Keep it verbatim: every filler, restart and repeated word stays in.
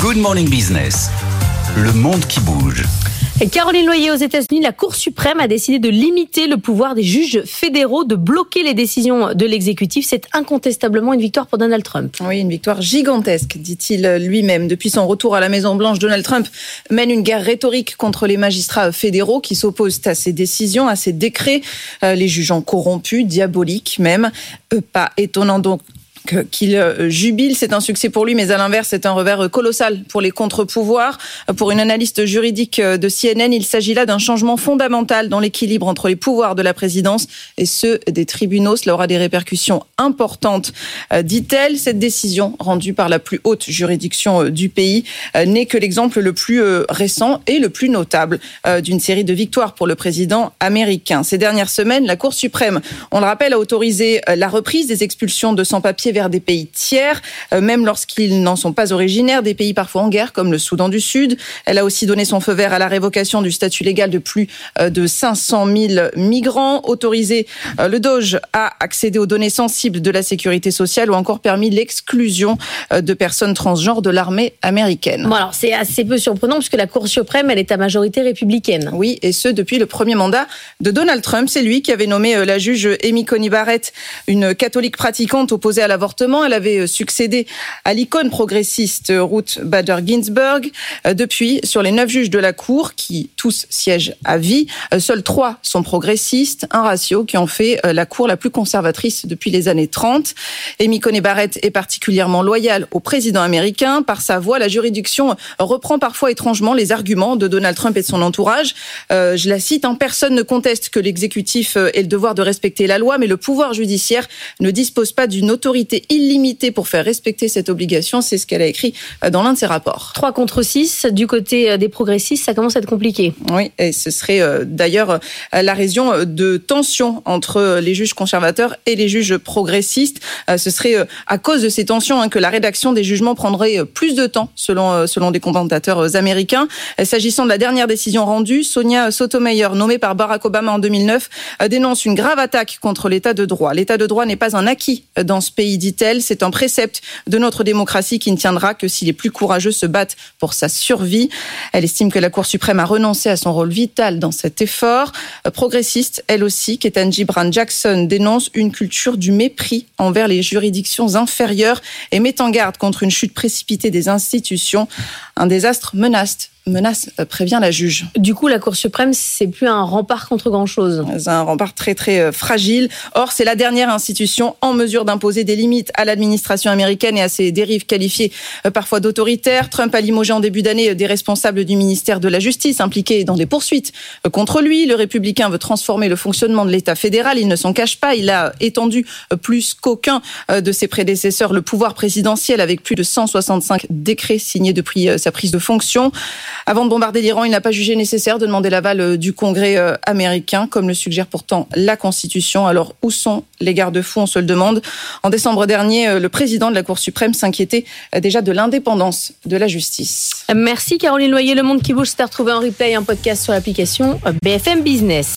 Good Morning Business, le monde qui bouge. Et Caroline Loyer, aux États-Unis, la Cour suprême a décidé de limiter le pouvoir des juges fédéraux, de bloquer les décisions de l'exécutif. C'est incontestablement une victoire pour Donald Trump. Oui, une victoire gigantesque, dit-il lui-même. Depuis son retour à la Maison-Blanche, Donald Trump mène une guerre rhétorique contre les magistrats fédéraux qui s'opposent à ses décisions, à ses décrets, euh, les jugeant corrompus, diaboliques même. Euh, pas étonnant donc qu'il jubile, c'est un succès pour lui, mais à l'inverse, c'est un revers colossal pour les contre-pouvoirs. Pour une analyste juridique de C N N, il s'agit là d'un changement fondamental dans l'équilibre entre les pouvoirs de la présidence et ceux des tribunaux. Cela aura des répercussions importantes, dit-elle. Cette décision, rendue par la plus haute juridiction du pays, n'est que l'exemple le plus récent et le plus notable d'une série de victoires pour le président américain. Ces dernières semaines, la Cour suprême, on le rappelle, a autorisé la reprise des expulsions de sans-papiers vers des pays tiers, euh, même lorsqu'ils n'en sont pas originaires, des pays parfois en guerre, comme le Soudan du Sud. Elle a aussi donné son feu vert à la révocation du statut légal de plus euh, de cinq cent mille migrants, autorisé euh, le D O J à accéder aux données sensibles de la sécurité sociale ou encore permis l'exclusion euh, de personnes transgenres de l'armée américaine. Bon, alors c'est assez peu surprenant puisque la Cour suprême, elle est à majorité républicaine. Oui, et ce, depuis le premier mandat de Donald Trump. C'est lui qui avait nommé euh, la juge Amy Coney Barrett, une catholique pratiquante opposée à l'avortement. Elle avait succédé à l'icône progressiste Ruth Bader Ginsburg. Depuis, sur les neuf juges de la Cour, qui tous siègent à vie, seuls trois sont progressistes, un ratio qui en fait la Cour la plus conservatrice depuis les années trente. Amy Coney Barrett est particulièrement loyale au président américain. Par sa voix, la juridiction reprend parfois étrangement les arguments de Donald Trump et de son entourage. Euh, je la cite, hein, personne ne conteste que l'exécutif ait le devoir de respecter la loi, mais le pouvoir judiciaire ne dispose pas d'une autorité illimitée pour faire respecter cette obligation. C'est ce qu'elle a écrit dans l'un de ses rapports. trois contre six, du côté des progressistes, ça commence à être compliqué. Oui, et ce serait euh, d'ailleurs la raison de tensions entre les juges conservateurs et les juges progressistes. Euh, ce serait euh, à cause de ces tensions hein, que la rédaction des jugements prendrait plus de temps, selon, euh, selon des commentateurs américains. Euh, s'agissant de la dernière décision rendue, Sonia Sotomayor, nommée par Barack Obama en deux mille neuf, euh, dénonce une grave attaque contre l'état de droit. L'état de droit n'est pas un acquis dans ce pays, dit-elle. C'est un précepte de notre démocratie qui ne tiendra que si les plus courageux se battent pour sa survie. Elle estime que la Cour suprême a renoncé à son rôle vital dans cet effort. Progressiste, elle aussi, Ketanji Brown Jackson dénonce une culture du mépris envers les juridictions inférieures et met en garde contre une chute précipitée des institutions. Un désastre menace menace, prévient la juge. Du coup, la Cour suprême, c'est plus un rempart contre grand-chose. C'est un rempart très, très fragile. Or, c'est la dernière institution en mesure d'imposer des limites à l'administration américaine et à ses dérives qualifiées parfois d'autoritaires. Trump a limogé en début d'année des responsables du ministère de la Justice impliqués dans des poursuites contre lui. Le républicain veut transformer le fonctionnement de l'État fédéral. Il ne s'en cache pas. Il a étendu plus qu'aucun de ses prédécesseurs le pouvoir présidentiel avec plus de cent soixante-cinq décrets signés depuis sa prise de fonction. Avant de bombarder l'Iran, il n'a pas jugé nécessaire de demander l'aval du Congrès américain, comme le suggère pourtant la Constitution. Alors, où sont les garde-fous, on se le demande. En décembre dernier, le président de la Cour suprême s'inquiétait déjà de l'indépendance de la justice. Merci Caroline Loyer. Le monde qui bouge, c'est à retrouver en replay, un podcast sur l'application B F M Business.